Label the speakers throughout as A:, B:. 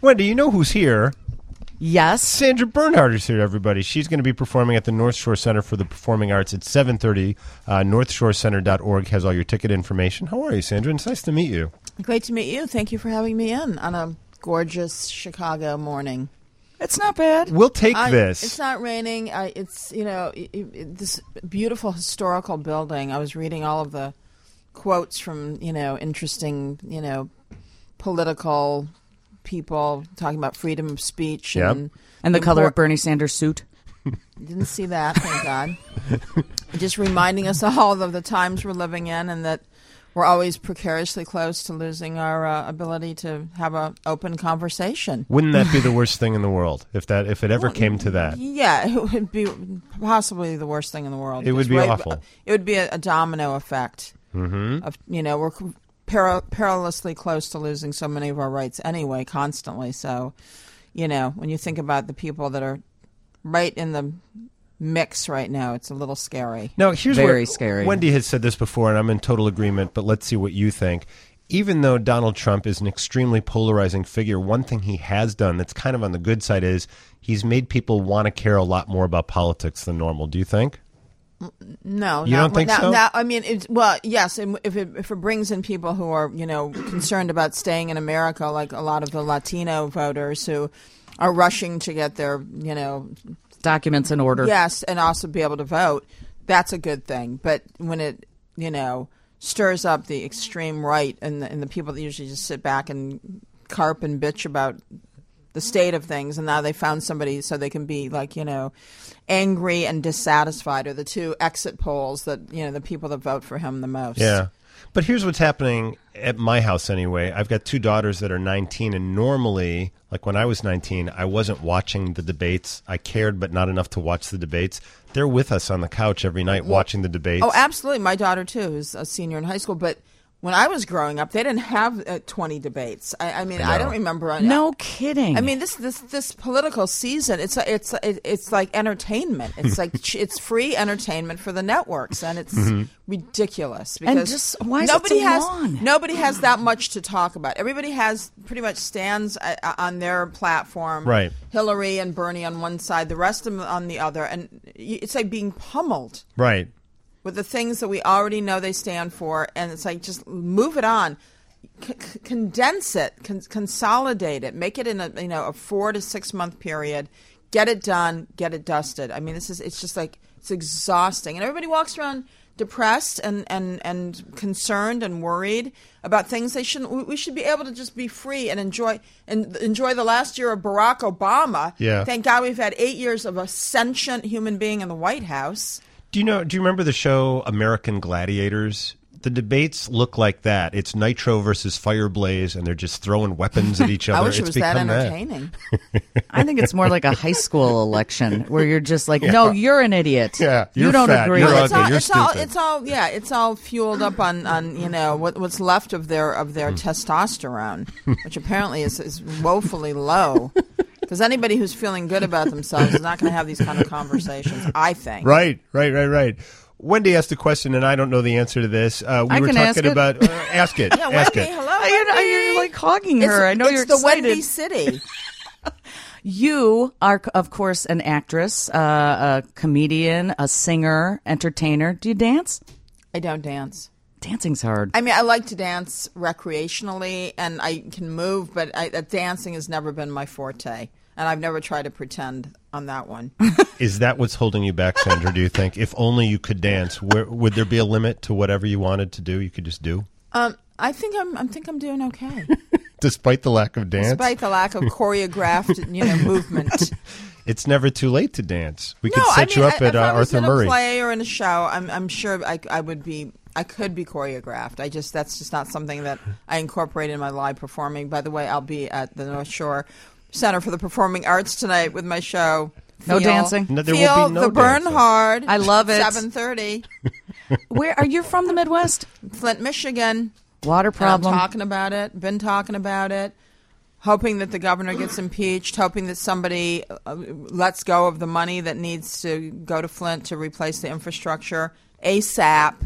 A: Wendy, you know who's here?
B: Yes.
A: Sandra Bernhard is here, everybody. She's going to be performing at the North Shore Center for the Performing Arts at 7:30. NorthShoreCenter.org has all your ticket information. How are you, Sandra? It's nice to meet you.
C: Great to meet you. Thank you for having me in on a gorgeous Chicago morning.
B: It's not bad.
A: We'll take this.
C: It's not raining. It's, this beautiful historical building. I was reading all of the quotes from, interesting, political people talking about freedom of speech.
A: Yep.
B: And the color of Bernie Sanders' suit.
C: Didn't see that, thank God. Just reminding us all of the times we're living in and that we're always precariously close to losing our ability to have an open conversation.
A: Wouldn't that be the worst thing in the world if it ever came to that?
C: Yeah, it would be possibly the worst thing in the world.
A: It would be awful.
C: It would be a domino effect.
A: Mm-hmm.
C: Of, we're perilously close to losing so many of our rights anyway, constantly. So, when you think about the people that are right in the mix right now, it's a little scary.
A: Now, here's
B: very scary.
A: Wendy has said this before, and I'm in total agreement, but let's see what you think. Even though Donald Trump is an extremely polarizing figure, one thing he has done that's kind of on the good side is he's made people want to care a lot more about politics than normal. Do you think?
C: No,
A: you don't think so?
C: I mean, yes. If it brings in people who are, concerned about staying in America, like a lot of the Latino voters who are rushing to get their,
B: documents in order.
C: Yes, and also be able to vote. That's a good thing. But when it, stirs up the extreme right and the people that usually just sit back and carp and bitch about the state of things, and now they found somebody so they can be like, angry and dissatisfied are the two exit polls that, the people that vote for him the most.
A: Yeah. But here's what's happening at my house anyway. I've got two daughters that are 19, and normally, like when I was 19, I wasn't watching the debates. I cared, but not enough to watch the debates. They're with us on the couch every night watching the debates.
C: Oh, absolutely. My daughter, too, who's a senior in high school, but when I was growing up, they didn't have 20 debates. I don't remember.
B: No kidding.
C: I mean, this political season, it's like entertainment. It's like it's free entertainment for the networks, and it's ridiculous because
B: and just, why is it so long?
C: Nobody has that much to talk about. Everybody has pretty much stands on their platform.
A: Right.
C: Hillary and Bernie on one side, the rest of them on the other, and it's like being pummeled.
A: Right.
C: With the things that we already know they stand for, and it's like just move it on, condense it, consolidate it, make it in a 4 to 6 month period, get it done, get it dusted. I mean, it's just like it's exhausting, and everybody walks around depressed and concerned and worried about things they shouldn't. We should be able to just be free and enjoy the last year of Barack Obama.
A: Yeah.
C: Thank God we've had 8 years of a sentient human being in the White House.
A: Do you remember the show American Gladiators? The debates look like that. It's Nitro versus Fireblaze, and they're just throwing weapons at each other.
C: I wish it
A: it's
C: was that entertaining.
B: I think it's more like a high school election where you're just like, no, you're an idiot.
A: Yeah,
B: you don't
A: fat,
B: agree.
A: You're
C: Well,
A: ugly. You're stupid.
C: It's all fueled up on what's left of their testosterone, which apparently is woefully low. Because anybody who's feeling good about themselves is not going to have these kind of conversations, I think.
A: Right. Wendy asked a question, and I don't know the answer to this. We were
B: can ask
A: talking
B: it.
A: about ask it.
C: Yeah,
A: ask
C: Wendy,
A: it.
C: hello,
B: You're like hogging her. I know you're
C: excited. It's the Wendy City.
B: You are, of course, an actress, a comedian, a singer, entertainer. Do you dance?
C: I don't dance.
B: Dancing's hard.
C: I mean, I like to dance recreationally, and I can move, but dancing has never been my forte, and I've never tried to pretend on that one.
A: Is that what's holding you back, Sandra, do you think? If only you could dance, would there be a limit to whatever you wanted to do, you could just do?
C: I think I'm doing okay.
A: Despite the lack of dance?
C: Despite the lack of choreographed, movement.
A: It's never too late to dance. We could set you up at Arthur Murray.
C: In a play or in a show, I'm sure I would be. I could be choreographed. That's just not something that I incorporate in my live performing. By the way, I'll be at the North Shore Center for the Performing Arts tonight with my show.
B: No dancing.
A: No, there
C: Feel
A: will be no
C: the Bernhard.
B: I love it.
C: 7:30.
B: Where are you from? The Midwest?
C: Flint, Michigan.
B: Water problem.
C: And I'm talking about it. Been talking about it. Hoping that the governor gets impeached. Hoping that somebody lets go of the money that needs to go to Flint to replace the infrastructure ASAP.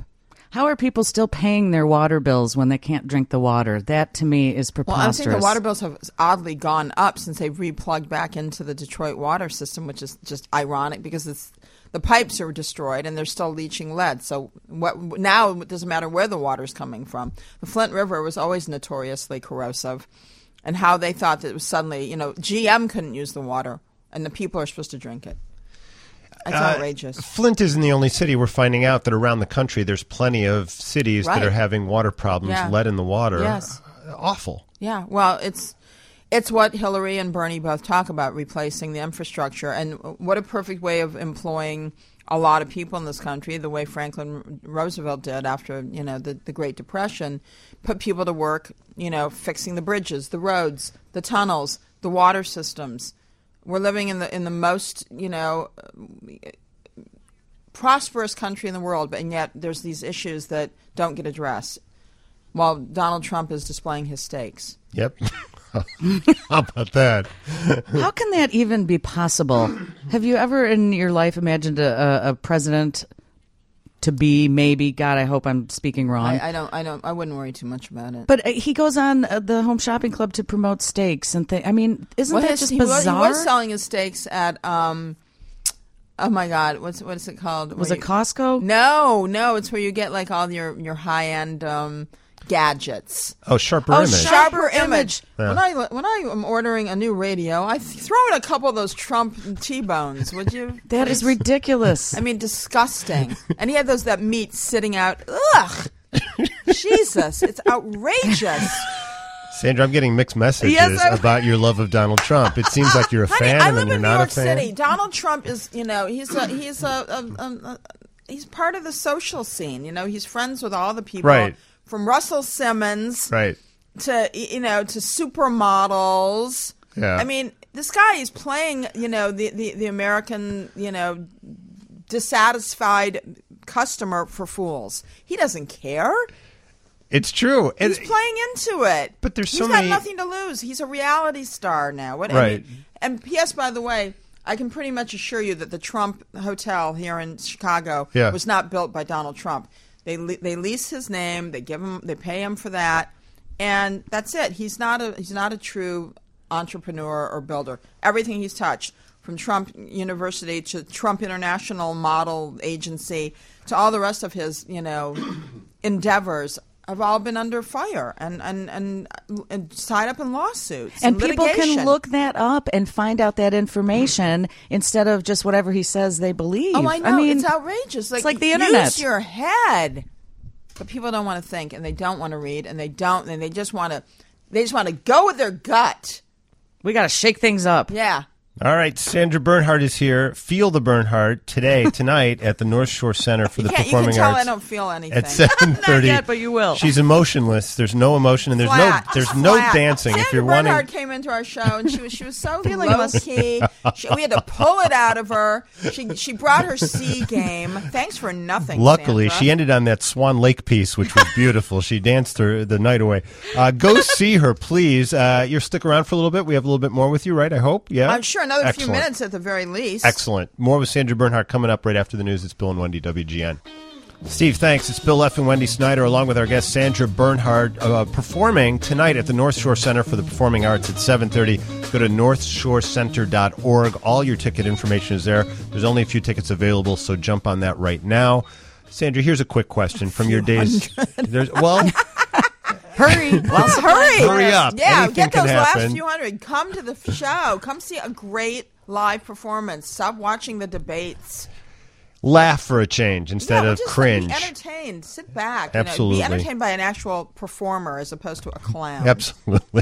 B: How are people still paying their water bills when they can't drink the water? That, to me, is
C: Well,
B: preposterous.
C: I think the water bills have oddly gone up since they've replugged back into the Detroit water system, which is just ironic because the pipes are destroyed and they're still leaching lead. So now it doesn't matter where the water's coming from. The Flint River was always notoriously corrosive, and how they thought that it was suddenly, GM couldn't use the water and the people are supposed to drink it. It's outrageous.
A: Flint isn't the only city. We're finding out that around the country there's plenty of cities that are having water problems, lead in the water.
C: Yes.
A: Awful.
C: Yeah, well, it's what Hillary and Bernie both talk about, replacing the infrastructure. And what a perfect way of employing a lot of people in this country, the way Franklin Roosevelt did after, the Great Depression, put people to work, fixing the bridges, the roads, the tunnels, the water systems. We're living in the most, prosperous country in the world, and yet there's these issues that don't get addressed while Donald Trump is displaying his steaks.
A: Yep. How about that?
B: How can that even be possible? Have you ever in your life imagined a president to be maybe, God, I hope I'm speaking wrong.
C: I wouldn't worry too much about it.
B: But he goes on the Home Shopping Club to promote steaks and things. I mean, isn't that just bizarre?
C: He was selling his steaks at, oh my God, what is it called?
B: Was it Costco?
C: No, it's where you get like all your high-end gadgets.
A: Oh, Sharper Image.
C: Sharper Image.
A: Yeah.
C: When I am ordering a new radio, I throw in a couple of those Trump T-bones, would you?
B: That is ridiculous.
C: I mean, disgusting. And he had that meat sitting out. Ugh. Jesus, it's outrageous.
A: Sandra, I'm getting mixed messages about your love of Donald Trump. It seems like you're a fan and then you're not a fan.
C: I live in New York City. Donald Trump is, he's part of the social scene. He's friends with all the people.
A: Right.
C: From Russell Simmons,
A: right,
C: to to supermodels.
A: Yeah.
C: I mean, this guy is playing, the American, dissatisfied customer for fools. He doesn't care.
A: It's true.
C: He's playing into it.
A: But there's
C: He's got nothing to lose. He's a reality star now.
A: Right.
C: I mean, and P.S. by the way, I can pretty much assure you that the Trump Hotel here in Chicago was not built by Donald Trump. They lease his name. They pay him for that, and that's it. He's not a true entrepreneur or builder. Everything he's touched, from Trump University to Trump International Model Agency to all the rest of his endeavors, have all been under fire and tied up in lawsuits
B: and people
C: litigation.
B: Can look that up and find out that information instead of just whatever he says they believe.
C: Oh, I know.
B: mean,
C: it's outrageous.
B: It's like the internet.
C: Use your head. But people don't want to think, and they don't want to read, and they just want to go with their gut.
B: We got to shake things up.
C: Yeah.
A: All right, Sandra Bernhard is here. Feel the Bernhard tonight at the North Shore Center for the Performing Arts.
C: You can tell I don't feel anything.
A: At 7:30.
B: Not yet, but you will.
A: She's emotionless. There's no emotion, and there's no dancing.
C: Sandra
A: if you're
C: Bernhard
A: wanting,
C: came into our show, and she was so low key. We had to pull it out of her. She brought her C game. Thanks for nothing.
A: Luckily,
C: Sandra.
A: she ended on that Swan Lake piece, which was beautiful. She danced the night away. Go see her, please. You'll stick around for a little bit. We have a little bit more with you, right? I hope. Yeah.
C: I'm sure another
A: Excellent.
C: few minutes at the very least.
A: Excellent. More with Sandra Bernhard coming up right after the news. It's Bill and Wendy, WGN. Steve, thanks. It's Bill F. and Wendy Snyder along with our guest Sandra Bernhard performing tonight at the North Shore Center for the Performing Arts at 7:30. Go to northshorecenter.org. All your ticket information is there. There's only a few tickets available, so jump on that right now. Sandra, here's a quick question from your days.
B: Hurry.
A: Hurry up.
C: Yeah,
A: Anything
C: get
A: can
C: those
A: happen.
C: last few hundred. Come to the show. Come see a great live performance. Stop watching the debates.
A: Laugh for a change instead of
C: just
A: cringe.
C: Be entertained. Sit back.
A: Absolutely.
C: Be entertained by an actual performer as opposed to a clown.
A: Absolutely.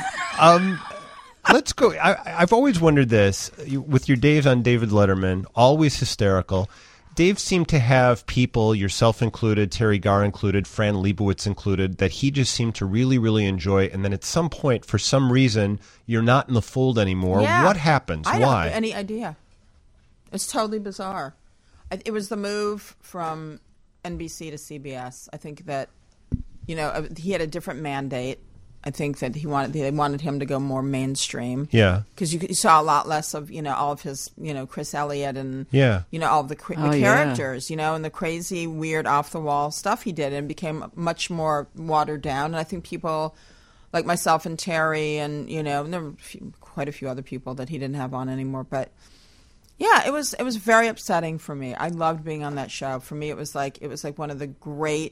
A: Let's go. I've always wondered this. With your days on David Letterman, always hysterical. Dave seemed to have people, yourself included, Terry Garr included, Fran Lebowitz included, that he just seemed to really, really enjoy. And then at some point, for some reason, you're not in the fold anymore.
C: Yeah.
A: What happens?
C: I
A: Why?
C: don't have any idea. It's totally bizarre. It was the move from NBC to CBS. I think that, he had a different mandate. I think that they wanted him to go more mainstream.
A: Yeah.
C: Because you saw a lot less of, all of his, Chris Elliott and,
A: Yeah.
C: All of the characters, and the crazy, weird, off-the-wall stuff he did, and became much more watered down. And I think people like myself and Terry and, there were quite a few other people that he didn't have on anymore. But, yeah, it was very upsetting for me. I loved being on that show. For me, it was like one of the great...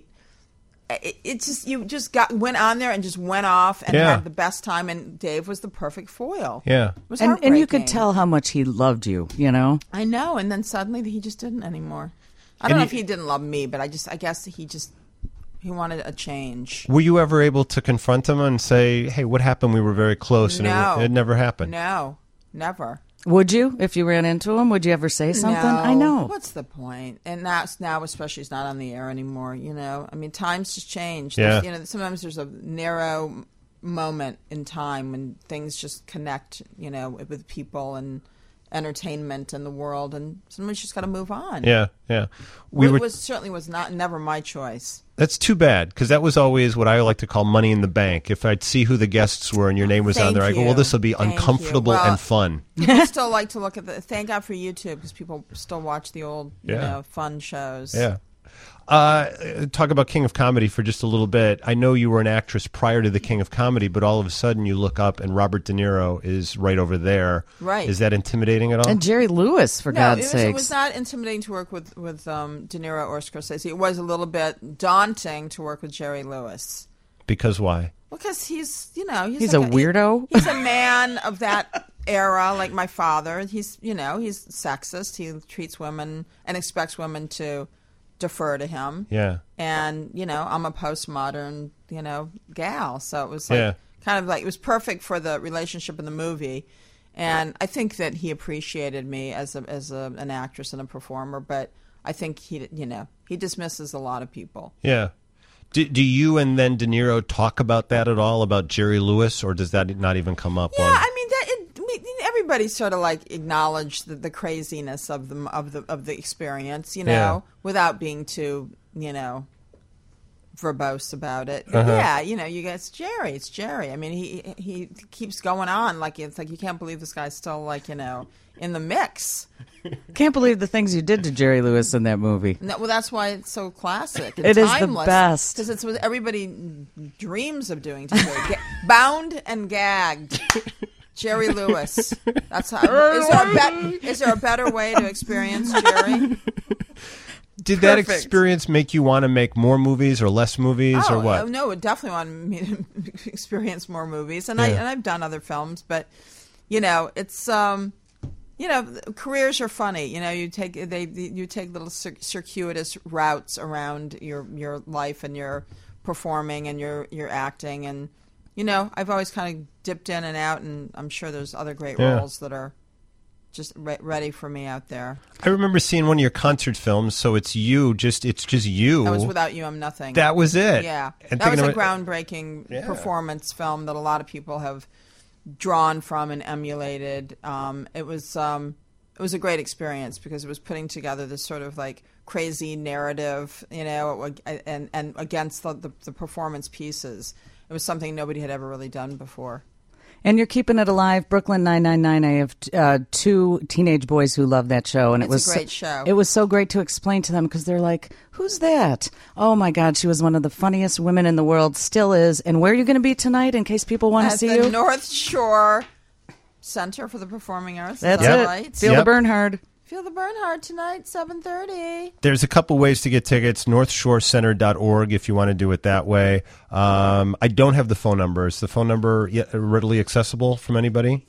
C: you just went on there and just went off and had the best time, and Dave was the perfect foil.
A: Yeah.
C: It was
B: and you could tell how much he loved you,
C: I know, and then suddenly he just didn't anymore. I don't know if he didn't love me, but I guess he wanted a change.
A: Were you ever able to confront him and say, "Hey, what happened? We were very close," and it never happened?
C: No, never.
B: Would you, if you ran into him? Would you ever say something?
C: No.
B: I know.
C: What's the point? And now, especially, he's not on the air anymore. I mean, times just change.
A: Yeah.
C: Sometimes there's a narrow moment in time when things just connect. With people and entertainment and the world, and sometimes you just got to move on.
A: Yeah, yeah.
C: Certainly was never my choice.
A: That's too bad, because that was always what I like to call money in the bank. If I'd see who the guests were and your name was on there, I go, well, this will be uncomfortable and fun.
C: People still like to look at thank God for YouTube, because people still watch the old, fun shows.
A: Yeah. Talk about King of Comedy for just a little bit. I know you were an actress prior to the King of Comedy, but all of a sudden you look up and Robert De Niro is right over there.
C: Right.
A: Is that intimidating at all?
B: And Jerry Lewis, for God's sakes.
C: It was not intimidating to work with De Niro or Scorsese. It was a little bit daunting to work with Jerry Lewis.
A: Because why?
C: Because he's
B: a weirdo.
C: He's a man of that era, like my father. He's sexist. He treats women and expects women to defer to him.
A: Yeah.
C: And, I'm a postmodern, gal. So it was kind of like, it was perfect for the relationship in the movie. And I think that he appreciated me as an actress and a performer, but I think he dismisses a lot of people.
A: Yeah. Do you and then De Niro talk about that at all, about Jerry Lewis, or does that not even come up?
C: Yeah, I mean, everybody sort of like acknowledged the craziness of the experience, without being too, verbose about it. Yeah, you guys, it's Jerry. I mean, he keeps going on it's like you can't believe this guy's still in the mix.
B: Can't believe the things you did to Jerry Lewis in that movie.
C: No, well, that's why it's so classic.
B: It is the best.
C: Because it's what everybody dreams of doing to Jerry. Bound and gagged. Jerry Lewis. That's how. Is there a better way to experience Jerry?
A: Did that experience make you want to make more movies or less movies or what?
C: No, it definitely wanted me to experience more movies, and I've done other films, but it's careers are funny. You take little circuitous routes around your life and your performing and your acting, and I've always kind of dipped in and out, and I'm sure there's other great roles that are just ready for me out there.
A: I remember seeing one of your concert films, so it's just you.
C: That was Without You, I'm Nothing.
A: That was it.
C: Yeah. And that was a groundbreaking performance film that a lot of people have drawn from and emulated. It was a great experience because it was putting together this sort of like crazy narrative, and against the performance pieces. It was something nobody had ever really done before.
B: And you're keeping it alive. Brooklyn 999. I have two teenage boys who love that show, and
C: it's a great show.
B: It was so great to explain to them because they're like, "Who's that?" Oh my God, she was one of the funniest women in the world. Still is. And where are you going to be tonight? In case people want to see you,
C: at the North Shore Center for the Performing Arts.
B: That's it.
C: Right?
B: Feel the Bernhard.
C: Feel the Bernhard tonight, 7:30.
A: There's a couple ways to get tickets. NorthShoreCenter.org if you want to do it that way. I don't have the phone number. Is the phone number readily accessible from anybody?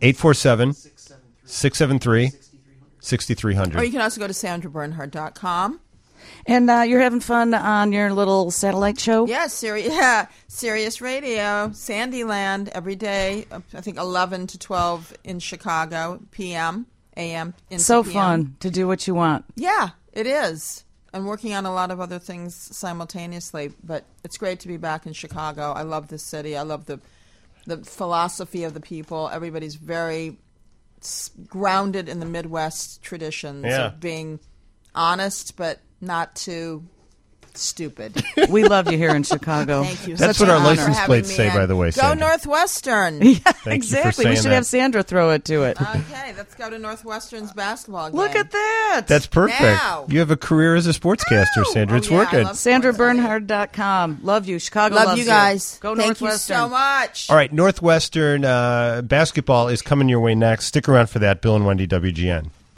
A: 847-673-6300.
C: Or you can also go to SandraBernhard.com.
B: And you're having fun on your little satellite show?
C: Yeah, Sirius Radio, Sandyland, every day, I think 11 to 12 in Chicago, p.m., a.m.
B: So
C: PM.
B: fun to do what you want.
C: Yeah, it is. I'm working on a lot of other things simultaneously, but it's great to be back in Chicago. I love the city. I love the philosophy of the people. Everybody's very grounded in the Midwest traditions of being honest, but not too Stupid.
B: We love you here in Chicago.
C: Thank you.
A: That's
C: Such
A: what
C: an
A: our
C: honor
A: license
C: having
A: plates
C: me
A: say,
C: in.
A: by the way,
C: Go
A: Sandra.
C: Northwestern.
A: Thank you for
B: Exactly. We
A: saying
B: should
A: that.
B: have Sandra throw it to it.
C: Okay, let's go to Northwestern's basketball game.
B: Look at that.
A: That's perfect.
C: Now.
A: You have a career as a sportscaster, Sandra.
C: Oh,
A: It's
C: yeah, I
A: working.
C: love
B: SandraBernhard.com. Love you. Chicago
C: Love
B: loves
C: you guys.
B: Go
C: Thank
B: Northwestern.
C: you so much.
A: All right, Northwestern basketball is coming your way next. Stick around for that. Bill and Wendy, WGN.